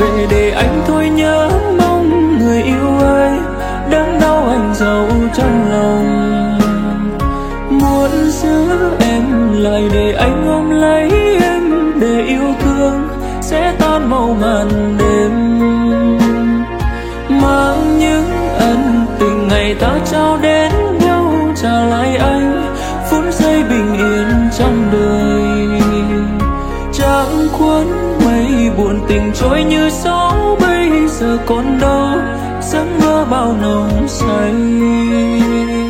về để anh thôi nhớ mong người yêu ơi, đớn đau anh giấu trong lòng. Muốn giữ em lại để anh ôm lấy em, để yêu thương sẽ tan màu màn đêm. Mang những ân tình ngày ta trao đến nhau, trả lại anh phút giây bình yên trong đời. Trăng khuất mây buồn tình trôi như gió, bây giờ còn đâu giấc mơ bao nồng say.